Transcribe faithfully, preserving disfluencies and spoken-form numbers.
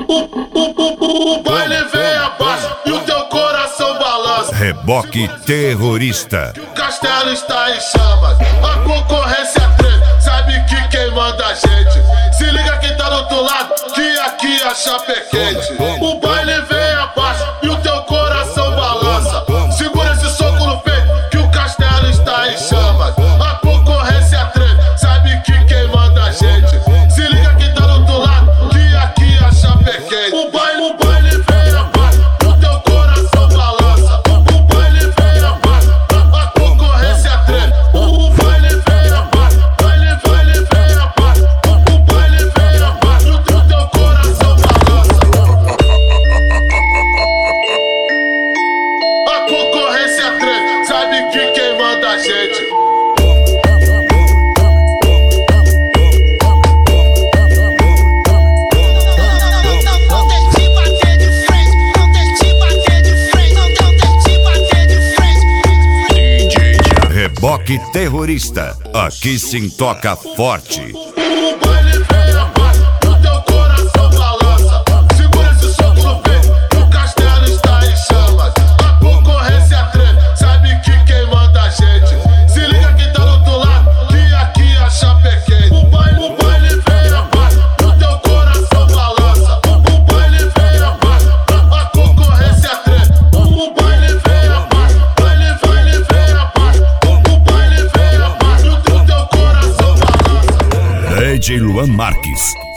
O baile vem abaixo e o teu coração balança. Reboque terrorista. O castelo está em chamas, a concorrência treme. Sabe que quem manda a gente? Se liga quem tá do outro lado, que aqui a chapa é quente. O baile vem abaixo e o teu coração balança. Segura esse soco no peito, que o castelo está em chamas. A concorrência treme, sabe que quem manda a gente? Se liga quem tá do outro lado, que aqui a chapa é quente. O baile, o baile vem abaixo, o teu coração balança. O baile vem abaixo, a concorrência treme. O baile vem abaixo, baile, baile vem abaixo. O baile vem abaixo, o teu coração balança. A concorrência treme, sabe que quem manda a gente? Reboque terrorista. Aqui se toca forte. O baile vem abaixo, o teu coração balança. Segura esse soco no peito, o castelo está em chamas. A concorrência treme, sabe que quem manda a gente? Se liga quem tá do outro lado, que aqui a chapa é quente. O baile, o baile vem abaixo, o teu coração balança. O baile vem abaixo, a concorrência treme. O baile vem abaixo, baile, baile vem abaixo. O baile vem abaixo, o teu coração balança. D J Luan Marques.